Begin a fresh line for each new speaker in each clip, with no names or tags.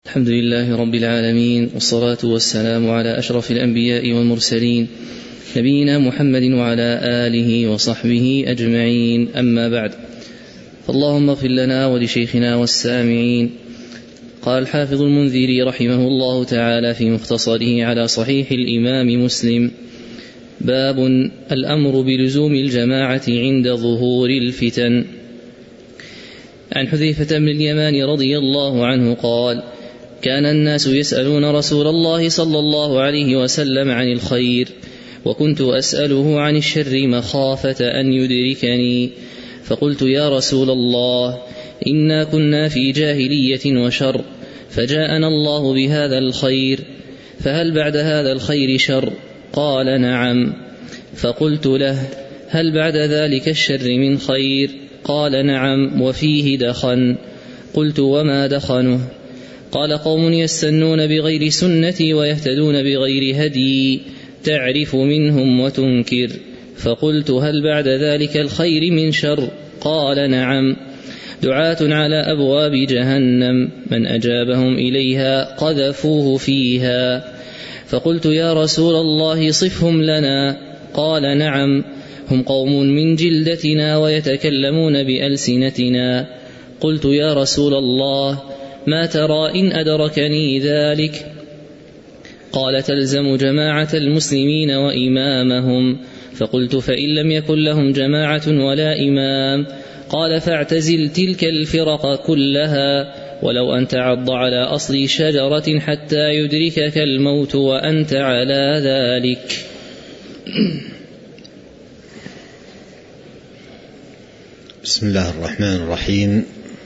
الحمد لله رب العالمين، والصلاة والسلام على أشرف الأنبياء والمرسلين، نبينا محمد وعلى آله وصحبه أجمعين. أما بعد، فاللهم اغفر لنا ولشيخنا والسامعين. قال الحافظ المنذري رحمه الله تعالى في مختصره على صحيح الإمام مسلم: باب الأمر بلزوم الجماعة عند ظهور الفتن. عن حذيفة بن اليمان رضي الله عنه قال: كان الناس يسألون رسول الله صلى الله عليه وسلم عن الخير، وكنت أسأله عن الشر مخافة أن يدركني، فقلت: يا رسول الله، إنا كنا في جاهلية وشر، فجاءنا الله بهذا الخير، فهل بعد هذا الخير شر؟ قال: نعم. فقلت له: هل بعد ذلك الشر من خير؟ قال: نعم، وفيه دخن. قلت: وما دخنه؟ قال: قوم يستنون بغير سنتي ويهتدون بغير هدي، تعرف منهم وتنكر. فقلت: هل بعد ذلك الخير من شر؟ قال: نعم، دعاة على أبواب جهنم، من أجابهم إليها قذفوه فيها. فقلت: يا رسول الله، صفهم لنا. قال: نعم، هم قوم من جلدتنا ويتكلمون بألسنتنا. قلت: يا رسول الله، ما ترى إن أدركني ذلك؟ قال: تلزم جماعة المسلمين وإمامهم. فقلت: فإن لم يكن لهم جماعة ولا إمام؟ قال: فاعتزل تلك الفرق كلها، ولو أن تعض على أصل شجرة حتى يدركك الموت وأنت على ذلك.
بسم الله الرحمن الرحيم.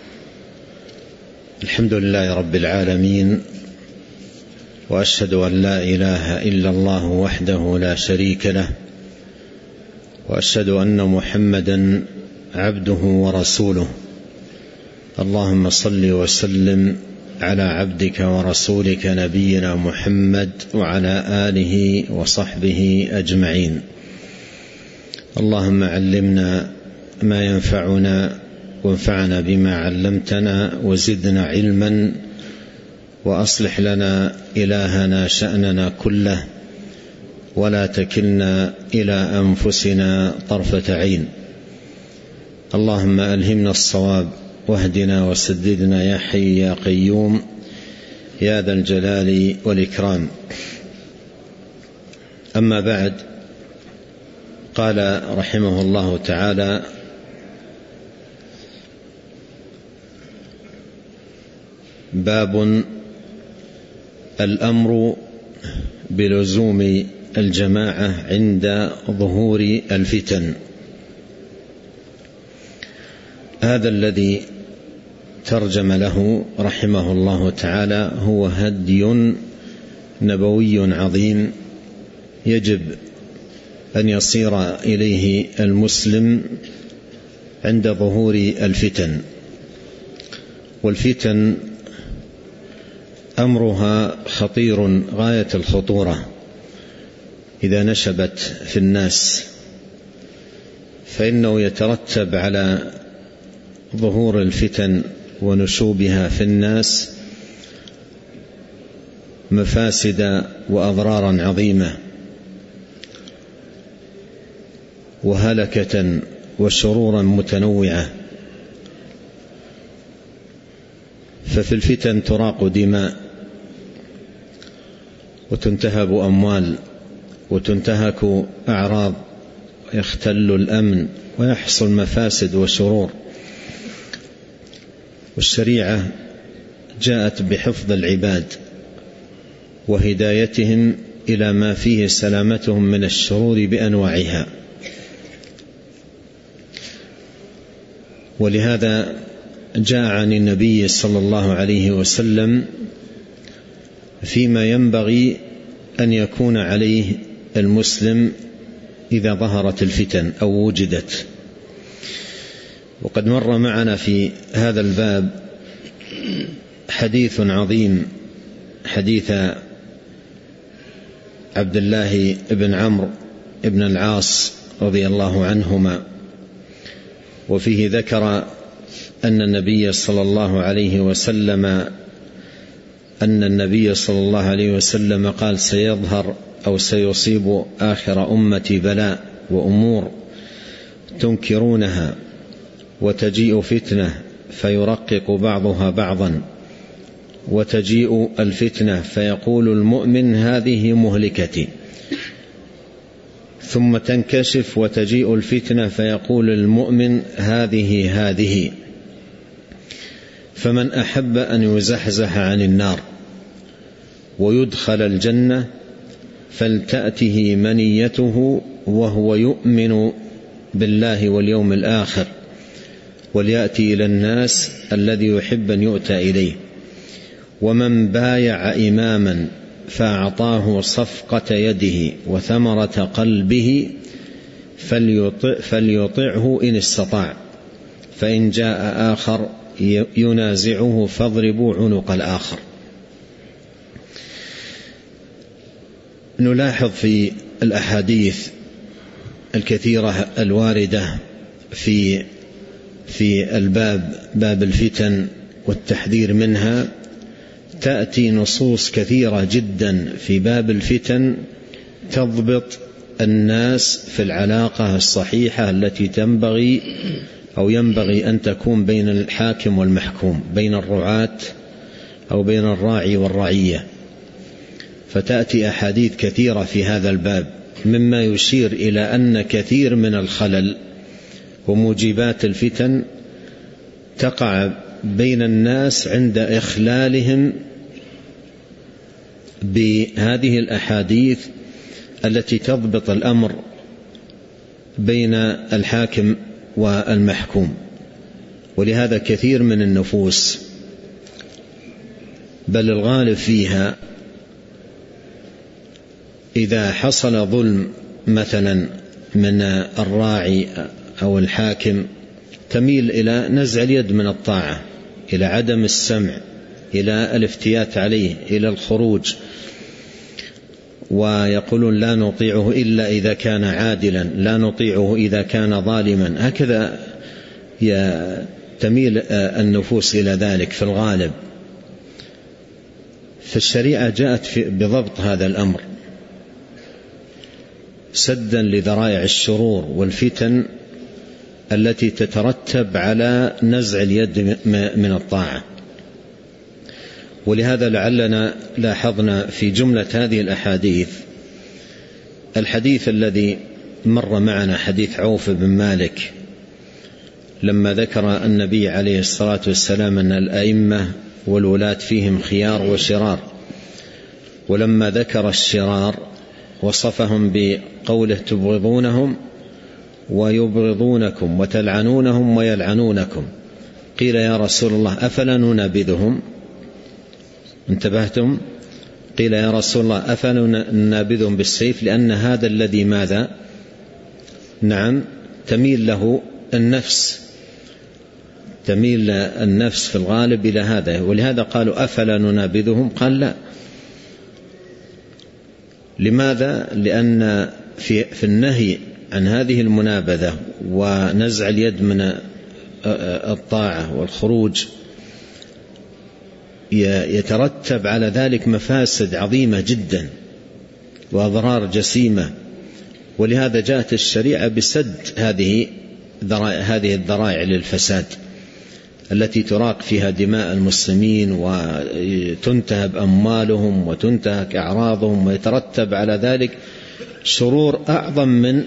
الحمد لله رب العالمين، وأشهد أن لا إله إلا الله وحده لا شريك له، وأشهد أن محمدا عبده ورسوله. اللهم صل وسلم على عبدك ورسولك نبينا محمد وعلى آله وصحبه أجمعين. اللهم علمنا ما ينفعنا، وانفعنا بما علمتنا، وزدنا علما، وأصلح لنا إلهنا شأننا كله، ولا تكلنا إلى أنفسنا طرفة عين. اللهم ألهمنا الصواب، واهدنا وسددنا يا حي يا قيوم يا ذا الجلال والإكرام. أما بعد، قال رحمه الله تعالى: باب الأمر بلزوم الجماعة عند ظهور الفتن. هذا الذي ترجم له رحمه الله تعالى هو هدي نبوي عظيم يجب أن يصير إليه المسلم عند ظهور الفتن. والفتن أمرها خطير غاية الخطورة إذا نشبت في الناس، فإنه يترتب على ظهور الفتن ونشوبها في الناس مفاسد وأضرارا عظيمة، وهلكة وشرورا متنوعة. ففي الفتن تراق دماء، وتنتهب أموال، وتنتهك أعراض، ويختل الأمن، ويحصل مفاسد وشرور. والشريعة جاءت بحفظ العباد وهدايتهم إلى ما فيه سلامتهم من الشرور بأنواعها. ولهذا جاء عن النبي صلى الله عليه وسلم فيما ينبغي أن يكون عليه المسلم إذا ظهرت الفتن أو وجدت. وقد مر معنا في هذا الباب حديث عظيم، حديث عبد الله بن عمرو بن العاص رضي الله عنهما، وفيه ذكر أن النبي صلى الله عليه وسلم أن النبي صلى الله عليه وسلم قال: سيظهر أو سيصيب آخر أمتي بلاء وأمور تنكرونها، وتجيء فتنة فيرقق بعضها بعضا، وتجيء الفتنة فيقول المؤمن: هذه مهلكتي، ثم تنكشف وتجيء الفتنة فيقول المؤمن: هذه. فمن أحب أن يزحزح عن النار ويدخل الجنة فلتأته منيته وهو يؤمن بالله واليوم الآخر، وليأتي إلى الناس الذي يحب أن يؤتى إليه. ومن بايع إماما فأعطاه صفقة يده وثمرة قلبه فليطعه إن استطاع، فإن جاء آخر ينازعه فاضربوا عنق الآخر. نلاحظ في الأحاديث الكثيرة الواردة في باب الفتن والتحذير منها، تأتي نصوص كثيرة جدا في باب الفتن تضبط الناس في العلاقة الصحيحة التي ينبغي أن تكون بين الحاكم والمحكوم، بين الرعاة أو بين الراعي والرعية. فتأتي أحاديث كثيرة في هذا الباب مما يشير إلى أن كثير من الخلل وموجبات الفتن تقع بين الناس عند إخلالهم بهذه الأحاديث التي تضبط الأمر بين الحاكم والمحكوم. ولهذا كثير من النفوس، بل الغالب فيها، إذا حصل ظلم مثلا من الراعي أو الحاكم تميل إلى نزع اليد من الطاعة، إلى عدم السمع، إلى الافتيات عليه، إلى الخروج، ويقولون: لا نطيعه إلا إذا كان عادلا، لا نطيعه إذا كان ظالما. هكذا تميل النفوس إلى ذلك في الغالب. فالشريعة جاءت بضبط هذا الأمر سدا لذرائع الشرور والفتن التي تترتب على نزع اليد من الطاعة. ولهذا لعلنا لاحظنا في جملة هذه الأحاديث الحديث الذي مر معنا، حديث عوف بن مالك، لما ذكر النبي عليه الصلاة والسلام أن الأئمة والولاة فيهم خيار وشرار، ولما ذكر الشرار وصفهم بقوله: تبغضونهم ويبغضونكم وتلعنونهم ويلعنونكم. قيل: يا رسول الله أفلا ننابذهم؟ انتبهتم؟ قيل: يا رسول الله أفلا ننابذهم بالسيف؟ لأن هذا الذي ماذا؟ نعم، تميل له النفس، تميل النفس في الغالب إلى هذا. ولهذا قالوا: أفلا ننابذهم؟ قال: لا. لماذا؟ لأن في النهي عن هذه المنابذة ونزع اليد من الطاعة والخروج يترتب على ذلك مفاسد عظيمة جدا وأضرار جسيمة. ولهذا جاءت الشريعة بسد هذه الذرائع للفساد التي تراق فيها دماء المسلمين وتنتهب أموالهم وتنتهك أعراضهم، ويترتب على ذلك شرور أعظم من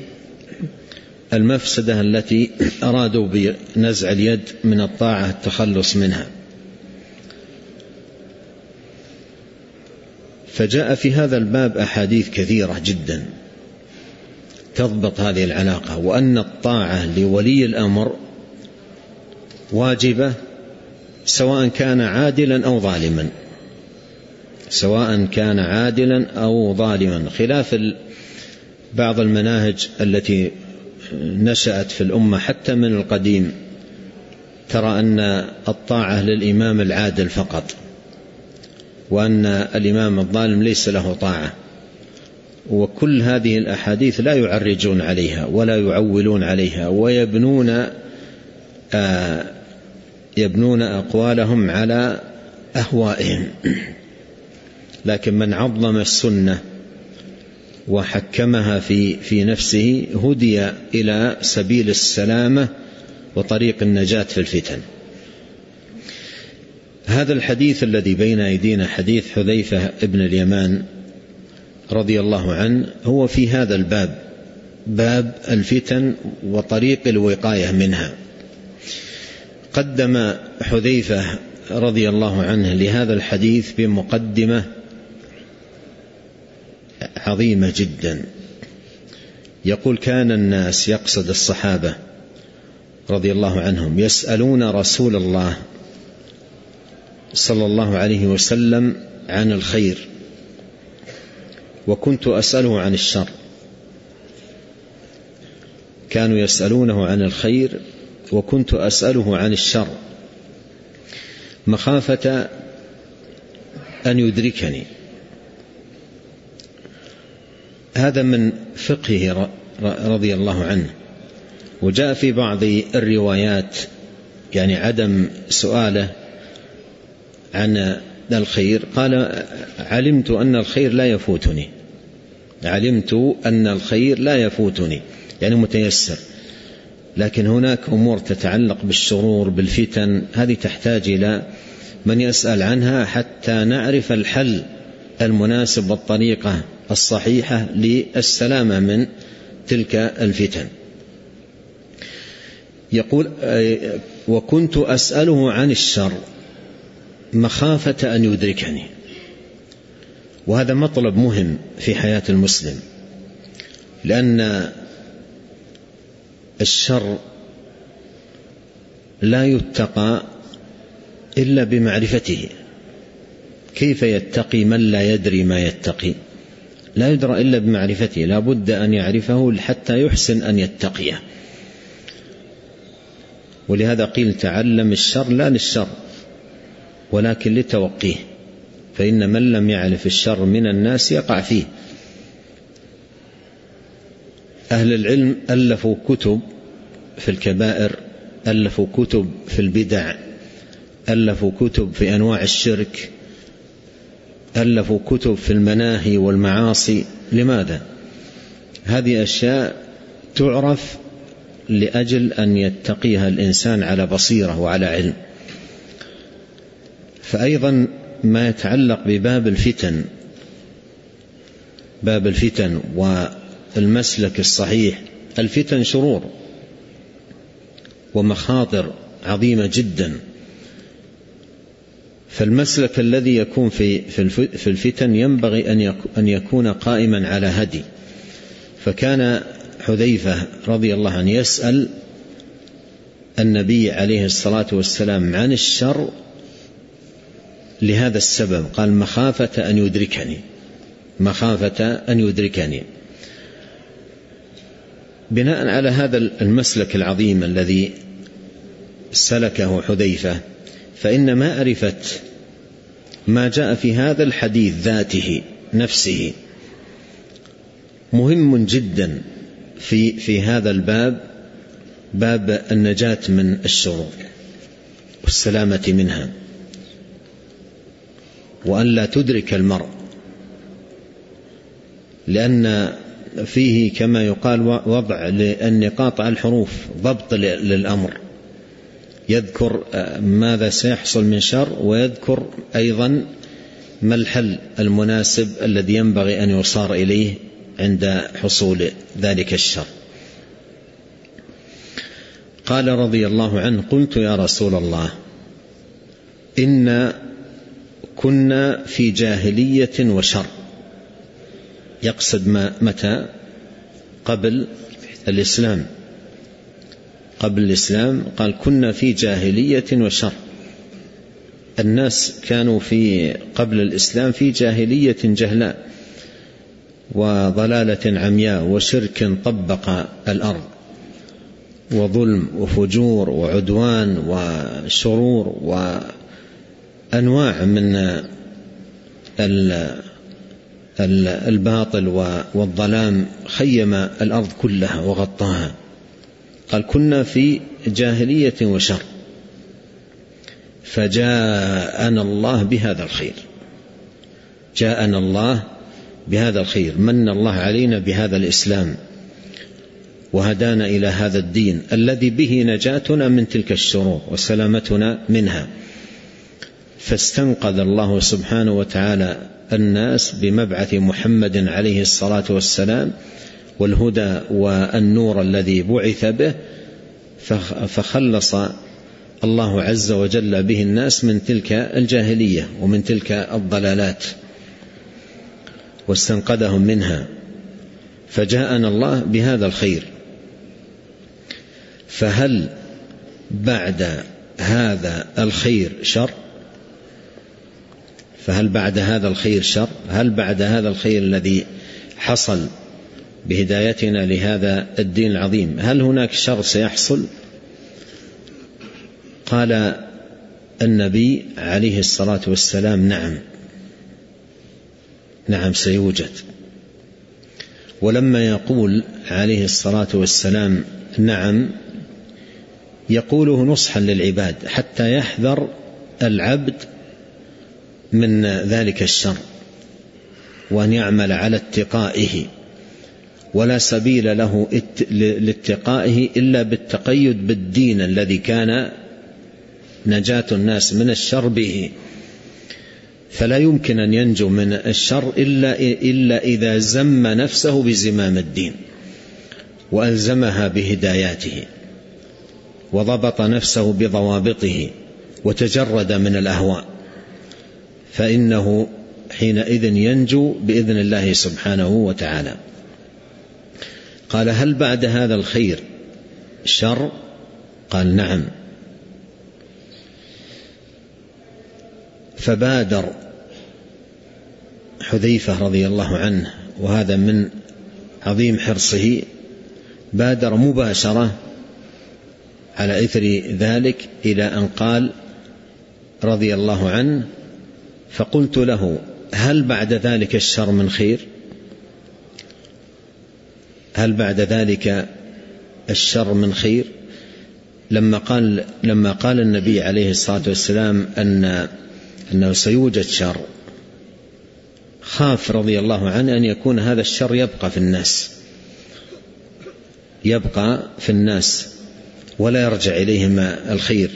المفسدة التي أرادوا بنزع اليد من الطاعة التخلص منها. فجاء في هذا الباب أحاديث كثيرة جدا تضبط هذه العلاقة، وأن الطاعة لولي الأمر واجبة سواء كان عادلا أو ظالما، سواء كان عادلا أو ظالما، خلاف بعض المناهج التي نشأت في الأمة حتى من القديم، ترى أن الطاعة للإمام العادل فقط، وأن الإمام الظالم ليس له طاعة. وكل هذه الأحاديث لا يعرجون عليها ولا يعولون عليها، ويبنون أقوالهم على أهوائهم، لكن من عظم السنة وحكمها في نفسه هدي إلى سبيل السلامة وطريق النجاة في الفتن. هذا الحديث الذي بين أيدينا حديث حذيفة ابن اليمان رضي الله عنه هو في هذا الباب، باب الفتن وطريق الوقاية منها. قدم حذيفة رضي الله عنه لهذا الحديث بمقدمة عظيمة جدا. يقول: كان الناس، يقصد الصحابة رضي الله عنهم، يسألون رسول الله صلى الله عليه وسلم عن الخير وكنت أسأله عن الشر. كانوا يسألونه عن الخير وكنت أسأله عن الشر مخافة أن يدركني. هذا من فقهه رضي الله عنه. وجاء في بعض الروايات يعني عدم سؤاله عن الخير، قال: علمت أن الخير لا يفوتني، علمت أن الخير لا يفوتني، يعني متيسر. لكن هناك أمور تتعلق بالشرور بالفتن، هذه تحتاج إلى من يسأل عنها حتى نعرف الحل المناسب والطريقة الصحيحة للسلامة من تلك الفتن. يقول: وكنت أسأله عن الشر مخافة أن يدركني. وهذا مطلب مهم في حياة المسلم، لأن الشر لا يتقى إلا بمعرفته. كيف يتقي من لا يدري ما يتقي؟ لا يدرى إلا بمعرفته، لا بد أن يعرفه حتى يحسن أن يتقيه. ولهذا قيل: تعلم الشر لا للشر ولكن لتوقيه، فإن من لم يعرف الشر من الناس يقع فيه. أهل العلم ألفوا كتب في الكبائر، ألفوا كتب في البدع، ألفوا كتب في أنواع الشرك، ألفوا كتب في المناهي والمعاصي. لماذا؟ هذه أشياء تعرف لأجل أن يتقيها الإنسان على بصيرة وعلى علم. فأيضا ما يتعلق بباب الفتن، باب الفتن والمسلك الصحيح. الفتن شرور ومخاطر عظيمة جدا، فالمسلك الذي يكون في الفتن ينبغي أن يكون قائما على هدي. فكان حذيفة رضي الله عنه يسأل النبي عليه الصلاة والسلام عن الشر لهذا السبب، قال: مخافة أن يدركني، مخافة أن يدركني. بناء على هذا المسلك العظيم الذي سلكه حذيفة، فإن معرفة ما جاء في هذا الحديث ذاته نفسه مهم جدا في هذا الباب، باب النجاة من الشرور والسلامة منها، وأن لا تدرك المرء، لأن فيه كما يقال وضع للنقاط على الحروف، ضبط للأمر، يذكر ماذا سيحصل من شر ويذكر أيضا ما الحل المناسب الذي ينبغي أن يصار إليه عند حصول ذلك الشر. قال رضي الله عنه: قلت يا رسول الله إن كنا في جاهلية وشر. يقصد متى؟ قبل الإسلام، قبل الإسلام. قال: كنا في جاهلية وشر. الناس كانوا في قبل الإسلام في جاهلية جهلاء وضلالة عمياء وشرك طبق الأرض وظلم وفجور وعدوان وشرور وأنواع من الباطل والظلام خيم الأرض كلها وغطاها. قال: كنا في جاهلية وشر. فجاءنا الله بهذا الخير، جاءنا الله بهذا الخير، من الله علينا بهذا الإسلام وهدانا إلى هذا الدين الذي به نجاتنا من تلك الشرور وسلامتنا منها. فاستنقذ الله سبحانه وتعالى الناس بمبعث محمد عليه الصلاة والسلام والهدى والنور الذي بعث به، فخلص الله عز وجل به الناس من تلك الجاهلية ومن تلك الضلالات واستنقذهم منها. فجاءنا الله بهذا الخير، فهل بعد هذا الخير شر؟ فهل بعد هذا الخير شر؟ هل بعد هذا الخير الذي حصل بهدايتنا لهذا الدين العظيم هل هناك شر سيحصل؟ قال النبي عليه الصلاة والسلام نعم سيوجد. ولما يقول عليه الصلاة والسلام نعم يقوله نصحا للعباد حتى يحذر العبد من ذلك الشر وأن يعمل على اتقائه، ولا سبيل له لاتقائه إلا بالتقيد بالدين الذي كان نجاة الناس من الشر به. فلا يمكن أن ينجو من الشر إلا إذا زم نفسه بزمام الدين وألزمها بهداياته وضبط نفسه بضوابطه وتجرد من الأهواء، فإنه حينئذ ينجو بإذن الله سبحانه وتعالى. قال هل بعد هذا الخير شر؟ قال نعم. فبادر حذيفة رضي الله عنه، وهذا من عظيم حرصه، بادر مباشرة على إثر ذلك إلى أن قال رضي الله عنه فقلت له هل بعد ذلك الشر من خير؟ هل بعد ذلك الشر من خير؟ لما قال النبي عليه الصلاة والسلام أنه سيوجد شر، خاف رضي الله عنه أن يكون هذا الشر يبقى في الناس ولا يرجع إليهم الخير،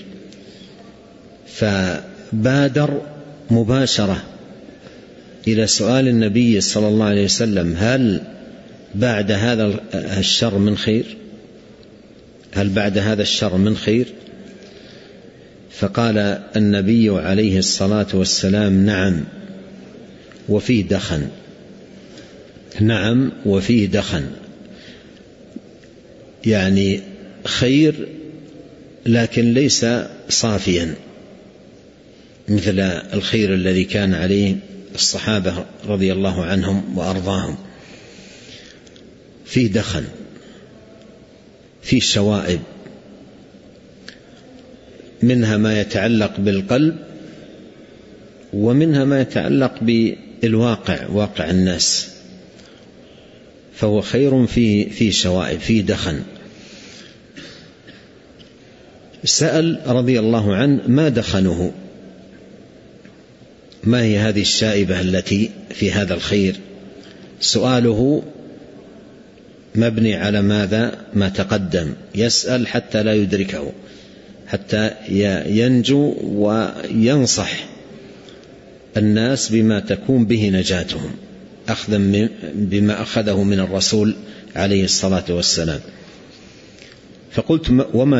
فبادر مباشرة إلى سؤال النبي صلى الله عليه وسلم هل بعد هذا الشر من خير؟ هل بعد هذا الشر من خير؟ فقال النبي عليه الصلاة والسلام نعم وفيه دخن. نعم وفيه دخن، يعني خير لكن ليس صافيا مثل الخير الذي كان عليه الصحابة رضي الله عنهم وأرضاهم. فيه دخن، فيه شوائب، منها ما يتعلق بالقلب ومنها ما يتعلق بالواقع، واقع الناس، فهو خير فيه شوائب، فيه دخن. سأل رضي الله عنه ما دخنه، ما هي هذه الشائبة التي في هذا الخير؟ سؤاله مبني على ماذا؟ ما تقدم، يسأل حتى لا يدركه، حتى ينجو وينصح الناس بما تكون به نجاتهم، أخذا بما أخذه من الرسول عليه الصلاة والسلام. فقلت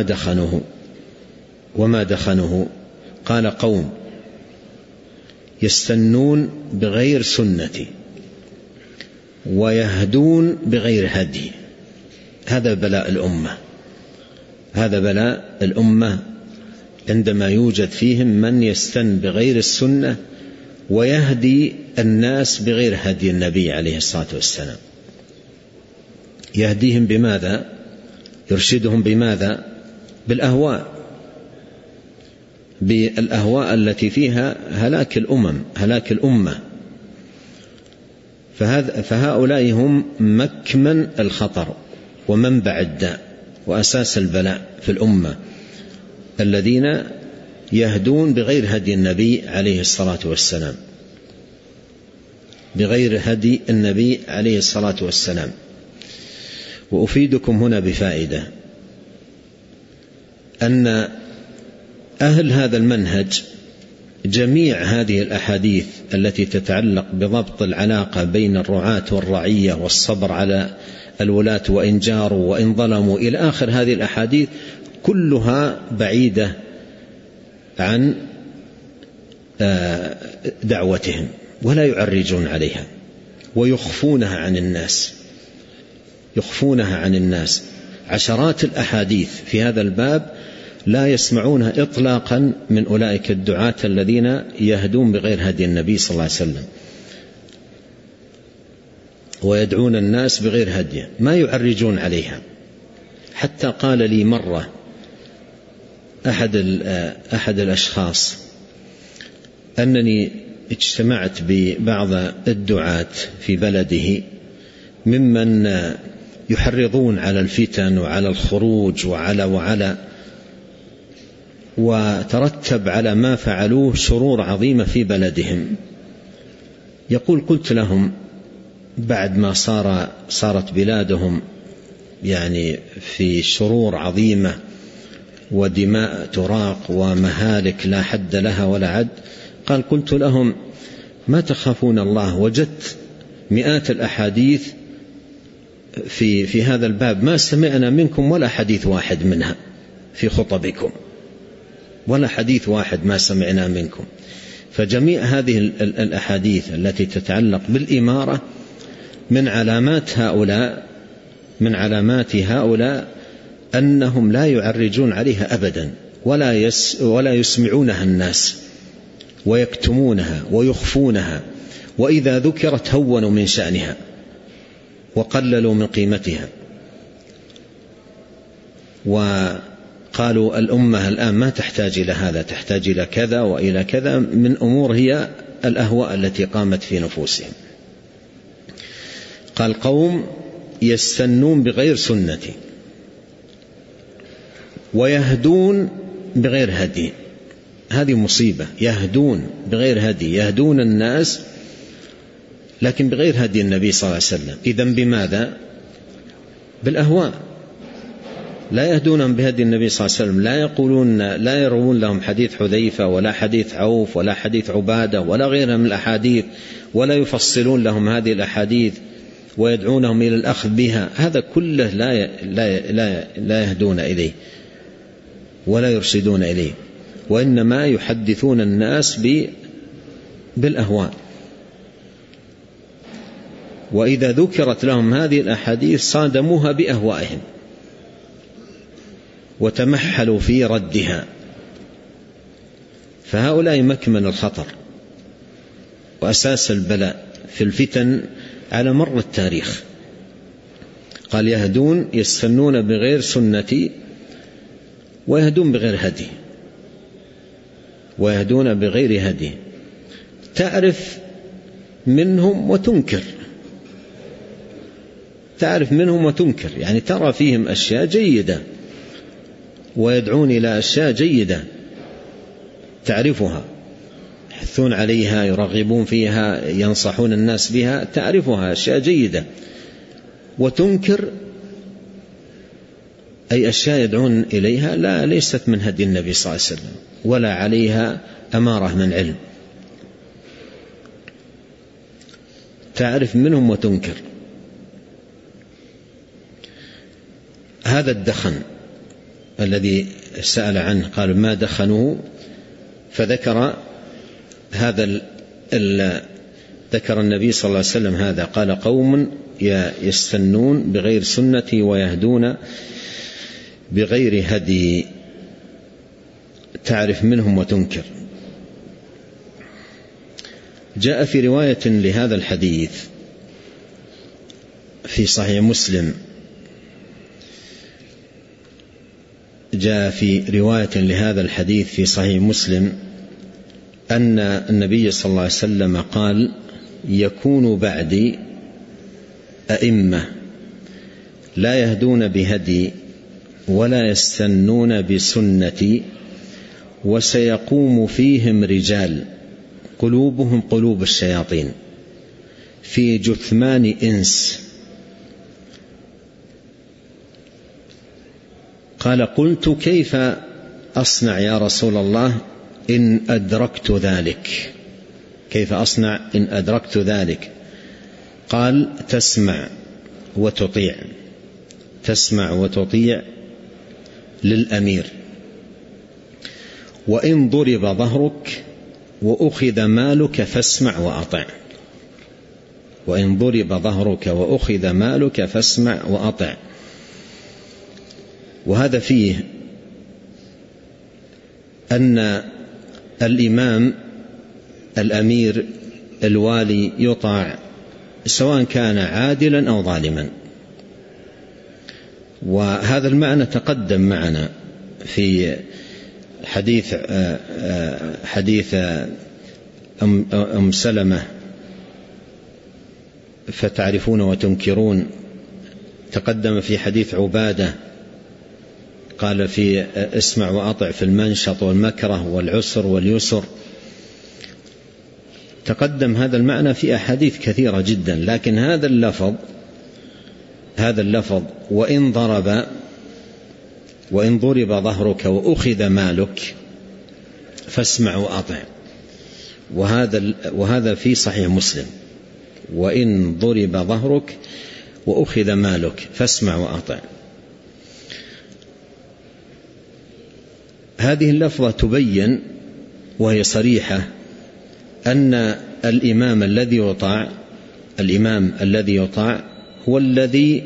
وما دخنه؟ قال قوم يستنون بغير سنتي ويهدون بغير هدي. هذا بلاء الأمة، هذا بلاء الأمة عندما يوجد فيهم من يستن بغير السنة ويهدي الناس بغير هدي النبي عليه الصلاة والسلام. يهديهم بماذا؟ يرشدهم بماذا؟ بالأهواء التي فيها هلاك الأمة. فهؤلاء هم مكمن الخطر ومنبع الداء وأساس البلاء في الأمة، الذين يهدون بغير هدي النبي عليه الصلاة والسلام، بغير هدي النبي عليه الصلاة والسلام. وأفيدكم هنا بفائدة أن أهل هذا المنهج جميع هذه الأحاديث التي تتعلق بضبط العلاقة بين الرعاة والرعية والصبر على الولاة وإن جاروا وإن ظلموا إلى آخر هذه الأحاديث كلها بعيدة عن دعوتهم، ولا يعرجون عليها ويخفونها عن الناس، يخفونها عن الناس. عشرات الأحاديث في هذا الباب لا يسمعونها إطلاقا من أولئك الدعاة الذين يهدون بغير هدي النبي صلى الله عليه وسلم ويدعون الناس بغير هديه، ما يعرجون عليها. حتى قال لي مرة أحد الأشخاص أنني اجتمعت ببعض الدعاة في بلده ممن يحرضون على الفتن وعلى الخروج وعلى وترتب على ما فعلوه شرور عظيمة في بلدهم. يقول قلت لهم بعد ما صارت بلادهم يعني في شرور عظيمة ودماء تراق ومهالك لا حد لها ولا عد، قلت لهم ما تخافون الله؟ وجدت مئات الأحاديث في هذا الباب ما سمعنا منكم ولا حديث واحد منها في خطبكم، ولا حديث واحد ما سمعنا منكم. فجميع هذه الأحاديث التي تتعلق بالإمارة من علامات هؤلاء أنهم لا يعرجون عليها أبدا ولا يسمعونها الناس ويكتمونها ويخفونها، وإذا ذكرت هونوا من شأنها وقللوا من قيمتها، وقالوا الأمة الآن ما تحتاج إلى هذا، تحتاج إلى كذا وإلى كذا من أمور هي الأهواء التي قامت في نفوسهم. قال قوم يستنون بغير سنتي ويهدون بغير هدي. هذه مصيبة، يهدون بغير هدي، يهدون الناس لكن بغير هدي النبي صلى الله عليه وسلم. إذن بماذا؟ بالأهواء. لا يهدونهم بهدي النبي صلى الله عليه وسلم، لا يروون لهم حديث حذيفة ولا حديث عوف ولا حديث عبادة ولا غيرها من الأحاديث، ولا يفصلون لهم هذه الأحاديث ويدعونهم إلى الأخذ بها. هذا كله لا يهدون إليه ولا يرشدون إليه، وإنما يحدثون الناس بالأهواء. وإذا ذكرت لهم هذه الأحاديث صادموها بأهوائهم وتمحلوا في ردها. فهؤلاء مكمن الخطر وأساس البلاء في الفتن على مر التاريخ. قال يهدون يستنون بغير سنتي ويهدون بغير هدي، ويهدون بغير هدي. تعرف منهم وتنكر، تعرف منهم وتنكر، يعني ترى فيهم أشياء جيدة ويدعون إلى أشياء جيدة تعرفها، يحثون عليها، يرغبون فيها، ينصحون الناس بها، تعرفها أشياء جيدة. وتنكر أي أشياء يدعون إليها لا ليست من هدي النبي صلى الله عليه وسلم ولا عليها أمارة من علم. تعرف منهم وتنكر. هذا الدخن الذي سأل عنه، قال ما دخنوه، فذكر هذا ذكر النبي صلى الله عليه وسلم هذا، قال قوم يستنون بغير سنتي ويهدون بغير هدي. تعرف منهم وتنكر. جاء في رواية لهذا الحديث في صحيح مسلم، جاء في رواية لهذا الحديث في صحيح مسلم أن النبي صلى الله عليه وسلم قال يكون بعدي أئمة لا يهدون بهدي ولا يستنون بسنتي وسيقوم فيهم رجال قلوبهم قلوب الشياطين في جثمان إنس. قال قلت كيف أصنع يا رسول الله إن أدركت ذلك؟ كيف أصنع إن أدركت ذلك؟ قال تسمع وتطيع، تسمع وتطيع للأمير، وإن ضرب ظهرك وأخذ مالك فاسمع وأطع. وإن ضرب ظهرك وأخذ مالك فاسمع وأطع. وهذا فيه أن الإمام الأمير الوالي يطاع سواء كان عادلا أو ظالما. وهذا المعنى تقدم معنا في حديث أم سلمة فتعرفون وتنكرون، تقدم في حديث عبادة قال في اسمع وأطع في المنشط والمكره والعسر واليسر. تقدم هذا المعنى في أحاديث كثيرة جدا، لكن هذا اللفظ وإن ضرب ظهرك وأخذ مالك فاسمع وأطع، وهذا في صحيح مسلم، وإن ضرب ظهرك وأخذ مالك فاسمع وأطع. هذه اللفظة تبين وهي صريحة أن الإمام الذي يطاع هو الذي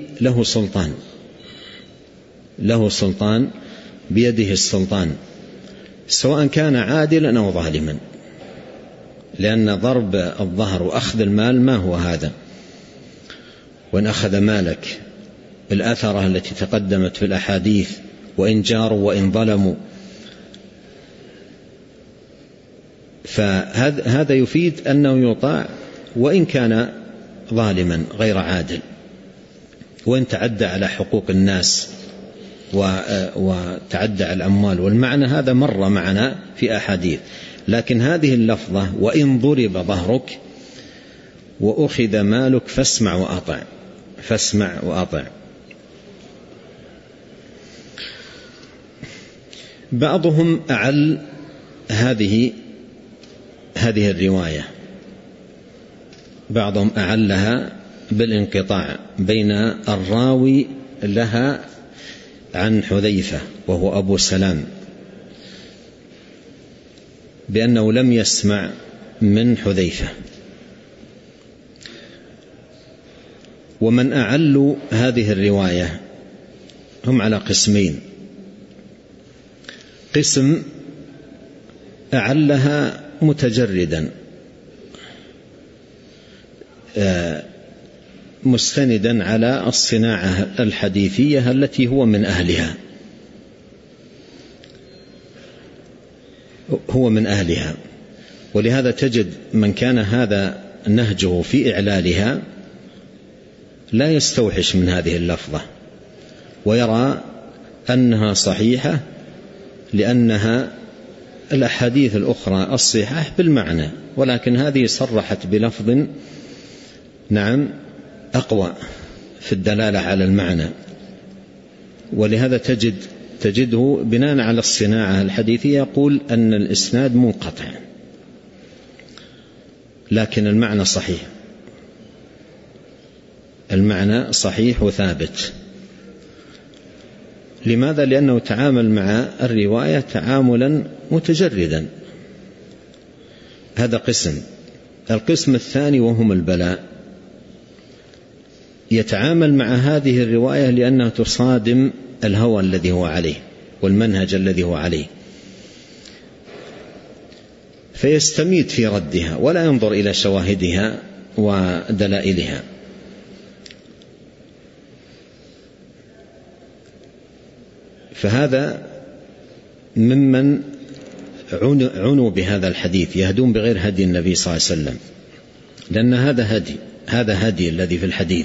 له سلطان بيده السلطان، سواء كان عادلا أو ظالما، لأن ضرب الظهر وأخذ المال ما هو هذا. وإن أخذ مالك الأثرة التي تقدمت في الأحاديث، وإن جاروا وإن ظلموا، فهذا يفيد أنه يطاع وإن كان ظالما غير عادل، وإن تعدى على حقوق الناس وتعدى على الأموال. والمعنى هذا مر معنا في أحاديث، لكن هذه اللفظة وإن ضرب ظهرك وأخذ مالك فاسمع وأطع. بعضهم أعل هذه الرواية، بعضهم أعلها بالانقطاع بين الراوي لها عن حذيفة وهو أبو سلام، بأنه لم يسمع من حذيفة. ومن أعلوا هذه الرواية هم على قسمين: قسم أعلها متجردا مستندا على الصناعة الحديثية التي هو من أهلها، ولهذا تجد من كان هذا نهجه في إعلالها لا يستوحش من هذه اللفظة، ويرى أنها صحيحة لأنها الأحاديث الأخرى الصحاح بالمعنى، ولكن هذه صرحت بلفظ نعم أقوى في الدلالة على المعنى. ولهذا تجده بناء على الصناعة الحديثية يقول أن الإسناد منقطع، لكن المعنى صحيح وثابت. لماذا؟ لأنه تعامل مع الرواية تعاملا متجردا. هذا قسم. القسم الثاني وهم البلاء، يتعامل مع هذه الرواية لأنها تصادم الهوى الذي هو عليه والمنهج الذي هو عليه، فيستميت في ردها ولا ينظر إلى شواهدها ودلائلها. فهذا ممن عنوا بهذا الحديث، يهدون بغير هدي النبي صلى الله عليه وسلم، لأن هذا هدي الذي في الحديث،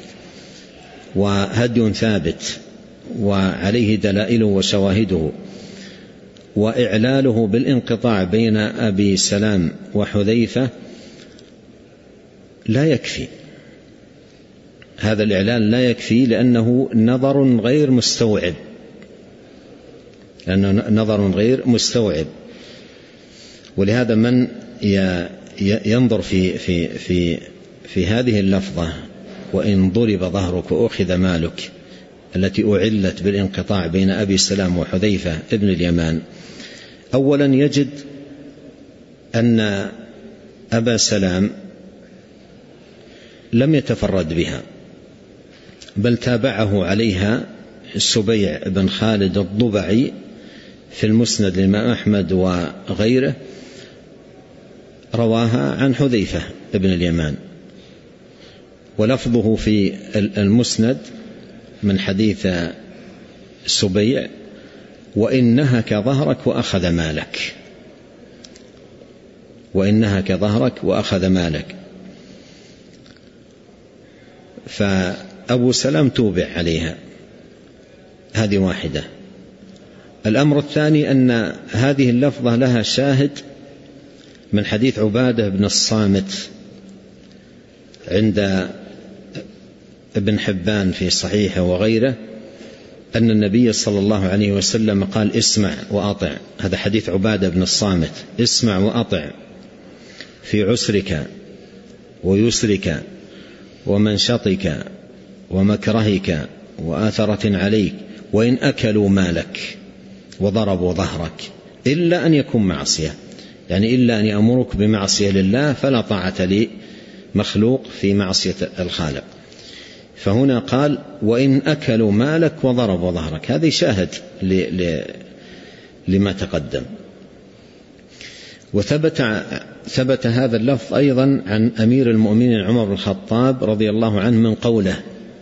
وهدي ثابت وعليه دلائله وشواهده، وإعلاله بالانقطاع بين أبي سلام وحذيفة لا يكفي. هذا الإعلان لا يكفي لأنه نظر غير مستوعب. ولهذا من ينظر في هذه اللفظة وإن ضرب ظهرك وأخذ مالك التي أعلت بالانقطاع بين أبي سلام وحذيفة ابن اليمان، أولا يجد أن أبا سلام لم يتفرد بها، بل تابعه عليها السبيع بن خالد الضبعي في المسند للإمام أحمد وغيره، رواها عن حذيفة ابن اليمان، ولفظه في المسند من حديث السبيع: وإن نهك ظهرك وأخذ مالك، وإن نهك ظهرك وأخذ مالك. فأبو سلام توبع عليها، هذه واحدة. الأمر الثاني أن هذه اللفظة لها شاهد من حديث عبادة بن الصامت عند ابن حبان في صحيحه وغيره، أن النبي صلى الله عليه وسلم قال: اسمع وأطع. هذا حديث عبادة بن الصامت: اسمع وأطع في عسرك ويسرك ومنشطك ومكرهك وآثرة عليك، وإن أكلوا مالك وضربوا ظهرك، إلا أن يكون معصية، يعني إلا أن يأمرك بمعصية لله، فلا طاعة لمخلوق في معصية الخالق. فهنا قال: وإن أكلوا مالك وضربوا ظهرك. هذا شاهد لما تقدم. وثبت هذا اللفظ أيضا عن أمير المؤمنين عمر بن الخطاب رضي الله عنه من قوله: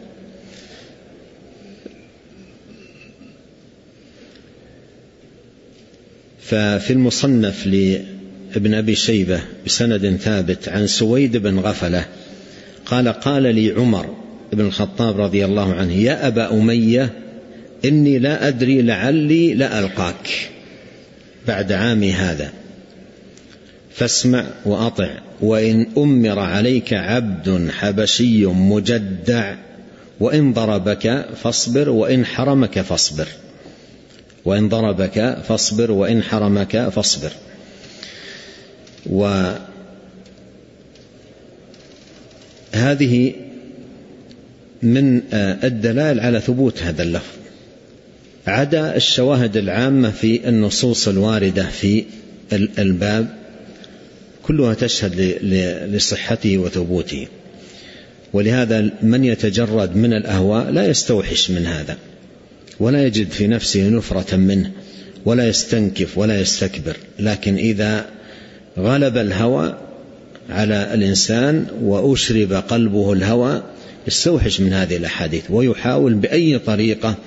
ففي المصنف لابن أبي شيبة بسند ثابت عن سويد بن غفلة قال: قال لي عمر بن الخطاب رضي الله عنه: يا أبا أمية، إني لا أدري لعلي لا ألقاك بعد عامي هذا، فاسمع وأطع، وإن أمر عليك عبد حبشي مجدع، وإن ضربك فاصبر، وإن حرمك فاصبر، وإن ضربك فاصبر، وإن حرمك فاصبر. وهذه من الدلائل على ثبوت هذا اللفظ، عدا الشواهد العامة في النصوص الواردة في الباب كلها تشهد لصحته وثبوته. ولهذا من يتجرد من الأهواء لا يستوحش من هذا، ولا يجد في نفسه نفرة منه، ولا يستنكف ولا يستكبر. لكن إذا غلب الهوى على الإنسان وأشرب قلبه الهوى يستوحش من هذه الأحاديث، ويحاول بأي طريقة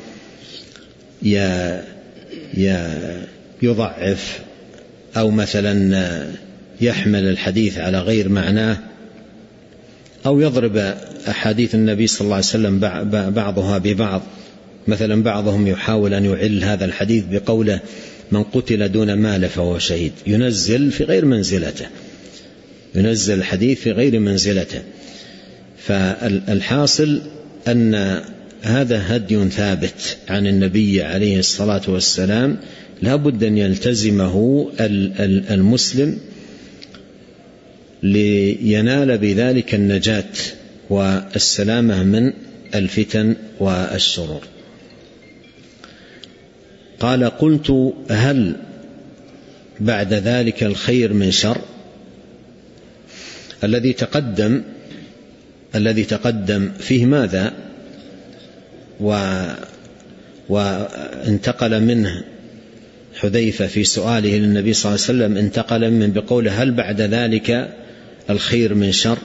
يضعف أو مثلا يحمل الحديث على غير معناه، أو يضرب أحاديث النبي صلى الله عليه وسلم بعضها ببعض. مثلا بعضهم يحاول أن يعل هذا الحديث بقوله: من قتل دون مال فهو شهيد، ينزل في غير منزلته، ينزل الحديث في غير منزلته. فالحاصل أن هذا هدي ثابت عن النبي عليه الصلاة والسلام، لا بد أن يلتزمه المسلم لينال بذلك النجاة والسلامة من الفتن والشرور. قال: قلت: هل بعد ذلك الخير من شر؟ الذي تقدم فيه ماذا؟ وانتقل منه حذيفة في سؤاله للنبي صلى الله عليه وسلم، انتقل من بقوله: هل بعد ذلك الخير من شر؟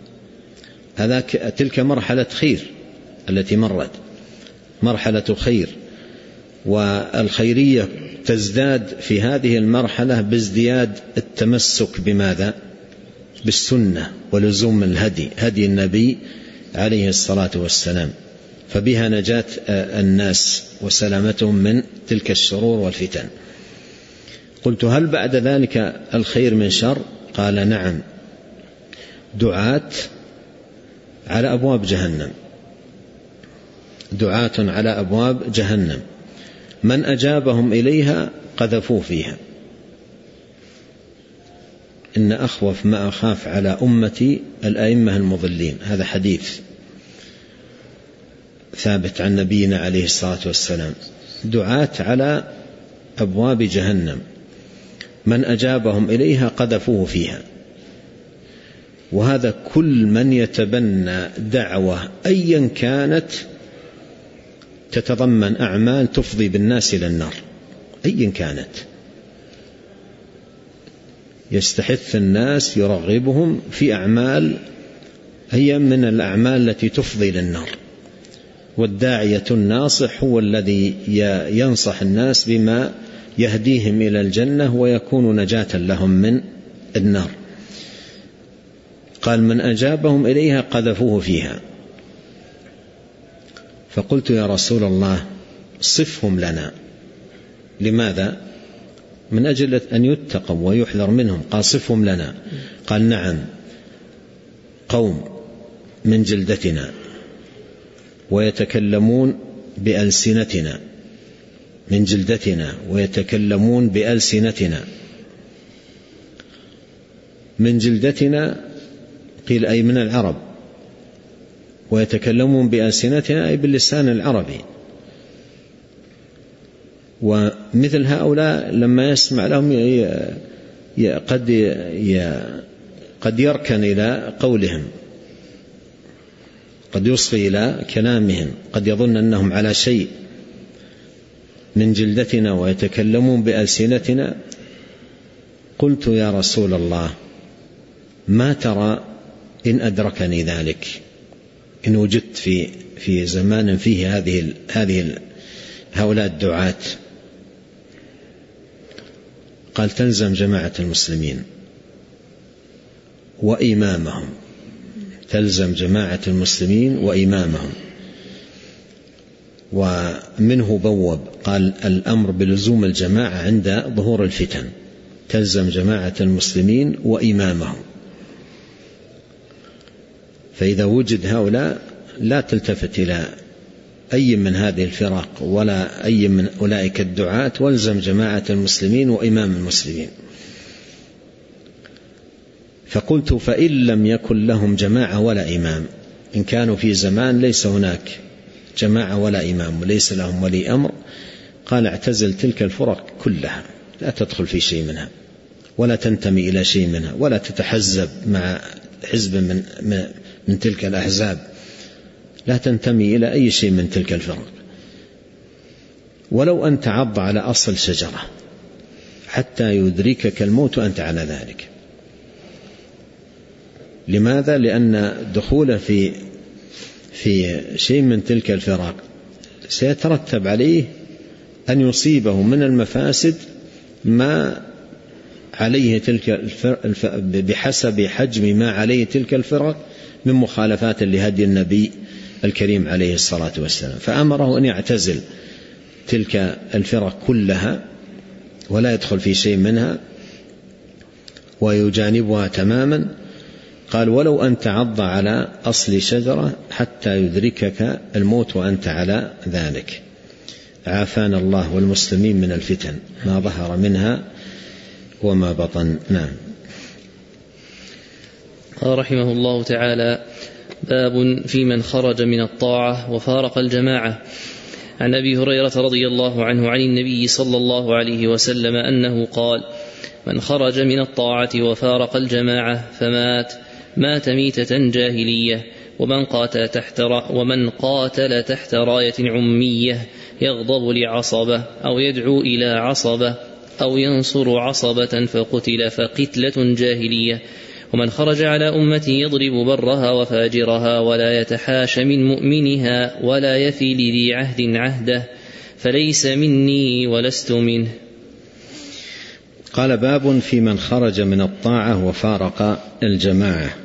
تلك مرحلة خير التي مرت، مرحلة خير، والخيرية تزداد في هذه المرحلة بازدياد التمسك بماذا؟ بالسنة ولزوم هدي النبي عليه الصلاة والسلام، فبها نجاة الناس وسلامتهم من تلك الشرور والفتن. قلت: هل بعد ذلك الخير من شر؟ قال: نعم، دعاة على أبواب جهنم، دعاة على أبواب جهنم، من أجابهم إليها قذفوه فيها. إن أخوف ما أخاف على أمتي الأئمة المضلين. هذا حديث ثابت عن نبينا عليه الصلاة والسلام. دعاة على أبواب جهنم، من أجابهم إليها قذفوه فيها. وهذا كل من يتبنى دعوة أيا كانت تتضمن أعمال تفضي بالناس إلى النار أيا كانت، يستحث الناس، يرغبهم في أعمال هي من الأعمال التي تفضي للنار. والداعية الناصح هو الذي ينصح الناس بما يهديهم إلى الجنة ويكون نجاة لهم من النار. قال: من أجابهم إليها قذفوه فيها. فقلت: يا رسول الله صفهم لنا. لماذا؟ من أجل أن يتقوا ويحذر منهم. قال: صفهم لنا. قال: نعم، قوم من جلدتنا ويتكلمون بألسنتنا، من جلدتنا ويتكلمون بألسنتنا. من جلدتنا قيل أي من العرب، ويتكلمون بألسنتنا أي باللسان العربي. ومثل هؤلاء لما يسمع لهم قد يركن إلى قولهم، قد يصغي إلى كلامهم، قد يظن أنهم على شيء. من جلدتنا ويتكلمون بألسنتنا. قلت: يا رسول الله ما ترى إن أدركني ذلك، إن وجدت في زمان فيه هؤلاء الدعاة؟ قال: تلزم جماعة المسلمين وإمامهم، تلزم جماعة المسلمين وإمامهم. ومنه بوب قال: الأمر بلزوم الجماعة عند ظهور الفتن، تلزم جماعة المسلمين وإمامهم. فإذا وجد هؤلاء لا تلتفت إلى أي من هذه الفرق ولا أي من أولئك الدعاة، والزم جماعة المسلمين وإمام المسلمين. فقلت: فإن لم يكن لهم جماعة ولا إمام، إن كانوا في زمان ليس هناك جماعة ولا إمام وليس لهم ولي أمر، قال: اعتزل تلك الفرق كلها، لا تدخل في شيء منها ولا تنتمي إلى شيء منها ولا تتحزب مع حزب من تلك الأحزاب، لا تنتمي إلى أي شيء من تلك الفرق، ولو أن تعض على أصل شجرة حتى يدركك الموت وأنت على ذلك. لماذا؟ لأن دخوله في شيء من تلك الفرق سيترتب عليه أن يصيبه من المفاسد ما عليه بحسب حجم ما عليه تلك الفرق من مخالفات لهدي النبي الكريم عليه الصلاة والسلام. فأمره أن يعتزل تلك الفرق كلها ولا يدخل في شيء منها ويجانبها تماما. قال: ولو أن تعض على أصل شجرة حتى يدركك الموت وأنت على ذلك. عافانا الله والمسلمين من الفتن ما ظهر منها وما بطن. نعم.
قال رحمه الله تعالى: باب في من خرج من الطاعة وفارق الجماعة. عن أبي هريرة رضي الله عنه عن النبي صلى الله عليه وسلم أنه قال: من خرج من الطاعة وفارق الجماعة فمات مات ميتة جاهلية. ومن قاتل تحت راية عمية يغضب لعصبة أو يدعو إلى عصبة أو ينصر عصبة فقتل فقتلة جاهلية. ومن خرج على أمتي يضرب برها وفاجرها ولا يتحاش من مؤمنها ولا يفي لذي عهد عهده فليس مني ولست منه.
قال: باب في من خرج من الطاعة وفارق الجماعة.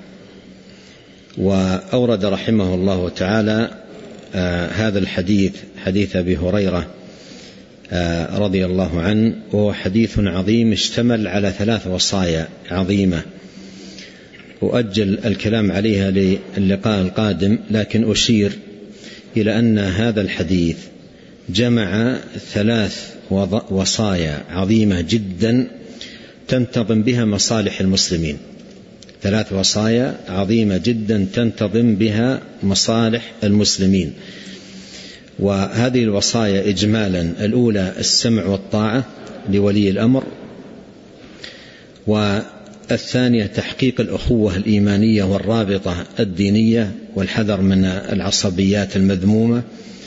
وأورد رحمه الله تعالى هذا الحديث، حديث أبي هريرة رضي الله عنه، وهو حديث عظيم اشتمل على 3 وصايا عظيمة أؤجل الكلام عليها للقاء القادم، لكن أشير إلى أن هذا الحديث جمع 3 وصايا عظيمة جدا تنتظم بها مصالح المسلمين. 3 وصايا عظيمة جدا تنتظم بها مصالح المسلمين. وهذه الوصايا إجمالا: الأولى السمع والطاعة لولي الأمر، والثانية تحقيق الأخوة الإيمانية والرابطة الدينية والحذر من العصبيات المذمومة،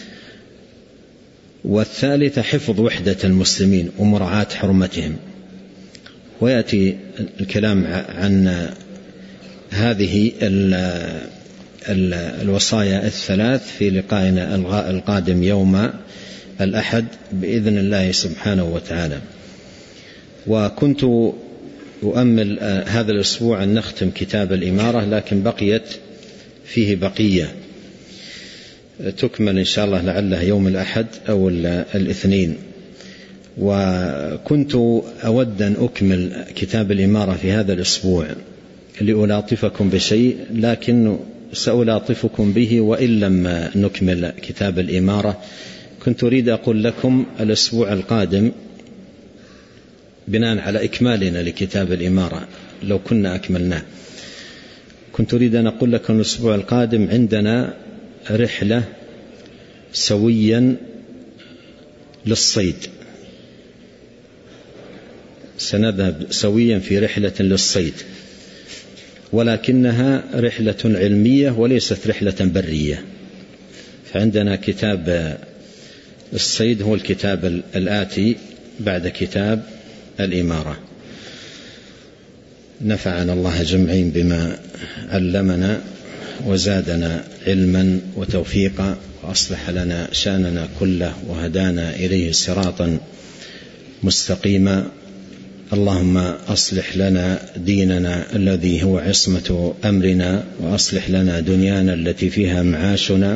والثالثة حفظ وحدة المسلمين ومراعاة حرمتهم. ويأتي الكلام عن هذه الوصايا ال3 في لقائنا القادم يوم الأحد بإذن الله سبحانه وتعالى. وكنت أؤمل هذا الأسبوع أن نختم كتاب الإمارة، لكن بقيت فيه بقية تكمل إن شاء الله لعله يوم الأحد أو الاثنين. وكنت أود أن أكمل كتاب الإمارة في هذا الأسبوع لألاطفكم بشيء، لكن سألاطفكم به وإن لم نكمل كتاب الإمارة. كنت أريد أقول لكم الأسبوع القادم بناء على إكمالنا لكتاب الإمارة، لو كنا أكملناه، كنت أريد أن أقول لكم الأسبوع القادم عندنا رحلة سويا للصيد، سنذهب سويا في رحلة للصيد، ولكنها رحلة علمية وليست رحلة برية. فعندنا كتاب الصيد هو الكتاب الآتي بعد كتاب الإمارة. نفعنا الله جمعين بما علمنا وزادنا علما وتوفيقا، وأصلح لنا شأننا كله وهدانا إليه صراطا مستقيما. اللهم أصلح لنا ديننا الذي هو عصمة أمرنا، وأصلح لنا دنيانا التي فيها معاشنا،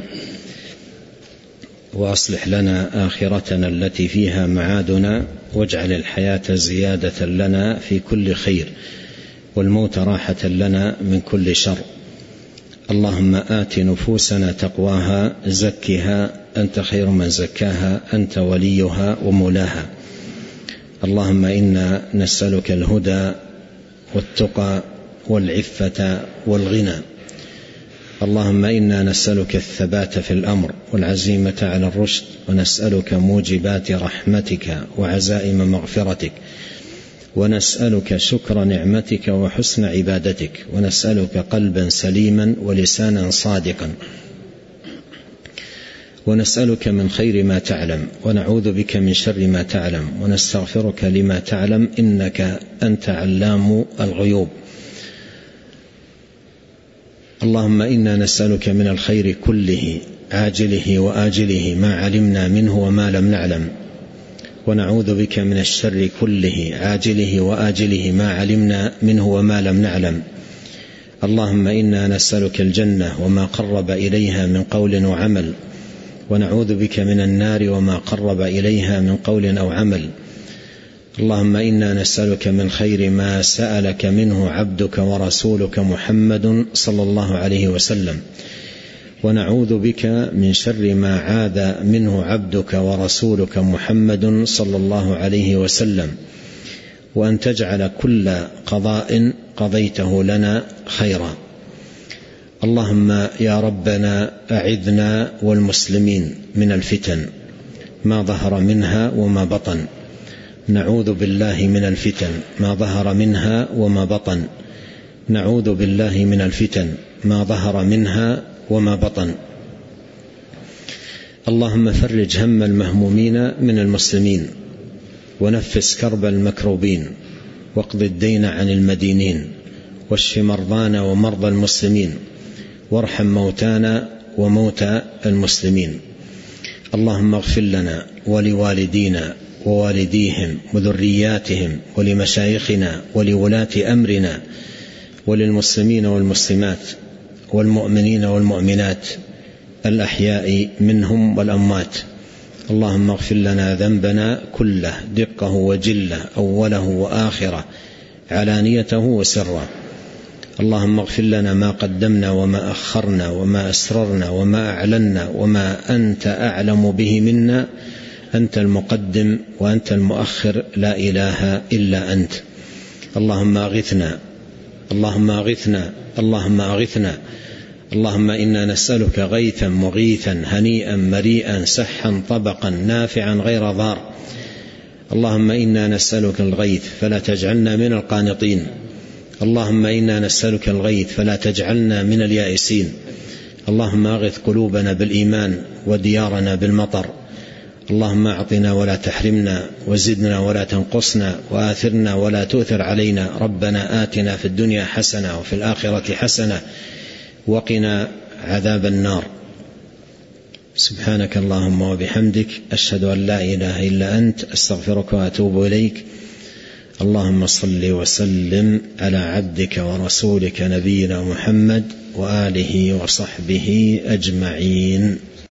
وأصلح لنا آخرتنا التي فيها معادنا، واجعل الحياة زيادة لنا في كل خير، والموت راحة لنا من كل شر. اللهم آت نفوسنا تقواها، زكها أنت خير من زكاها، أنت وليها ومولاها. اللهم إنا نسألك الهدى والتقى والعفة والغنى. اللهم إنا نسألك الثبات في الأمر والعزيمة على الرشد، ونسألك موجبات رحمتك وعزائم مغفرتك، ونسألك شكر نعمتك وحسن عبادتك، ونسألك قلبا سليما ولسانا صادقا، ونسألك من خير ما تعلم، ونعوذ بك من شر ما تعلم، ونستغفرك لما تعلم، إنك أنت علام الغيوب. اللهم إنا نسألك من الخير كله عاجله وآجله ما علمنا منه وما لم نعلم، ونعوذ بك من الشر كله عاجله وآجله ما علمنا منه وما لم نعلم. اللهم إنا نسألك الجنة وما قرب إليها من قول وعمل، ونعوذ بك من النار وما قرب إليها من قول أو عمل. اللهم إنا نسألك من خير ما سألك منه عبدك ورسولك محمد صلى الله عليه وسلم، ونعوذ بك من شر ما عاذ منه عبدك ورسولك محمد صلى الله عليه وسلم، وأن تجعل كل قضاء قضيته لنا خيرا. اللهم يا ربنا أعذنا والمسلمين من الفتن ما ظهر منها وما بطن. نعوذ بالله من الفتن ما ظهر منها وما بطن. نعوذ بالله من الفتن ما ظهر منها وما بطن. اللهم فرج هم المهمومين من المسلمين، ونفس كرب المكروبين، واقض الدين عن المدينين، واشف مرضانا ومرضى المسلمين، وارحم موتانا وموتى المسلمين. اللهم اغفر لنا ولوالدينا ووالديهم وذرياتهم ولمشايخنا ولولاة أمرنا وللمسلمين والمسلمات والمؤمنين والمؤمنات الأحياء منهم والأموات. اللهم اغفر لنا ذنبنا كله دقه وجله أوله وآخره علانيته وسره. اللهم اغفر لنا ما قدمنا وما أخرنا وما أسررنا وما أعلنا وما أنت أعلم به منا، أنت المقدم وأنت المؤخر، لا إله إلا أنت. اللهم أغثنا اللهم أغثنا اللهم أغثنا. اللهم إنا نسألك غيثا مغيثا هنيئا مريئا سحا طبقا نافعا غير ضار. اللهم إنا نسألك الغيث فلا تجعلنا من القانطين. اللهم إنا نسألك الغيث فلا تجعلنا من اليائسين. اللهم أغث قلوبنا بالإيمان وديارنا بالمطر. اللهم أعطنا ولا تحرمنا وزدنا ولا تنقصنا وآثرنا ولا تؤثر علينا. ربنا آتنا في الدنيا حسنة وفي الآخرة حسنة وقنا عذاب النار. سبحانك اللهم وبحمدك، أشهد أن لا إله إلا أنت، أستغفرك وأتوب إليك. اللهم صل وسلم على عبدك ورسولك نبينا محمد وآله وصحبه أجمعين.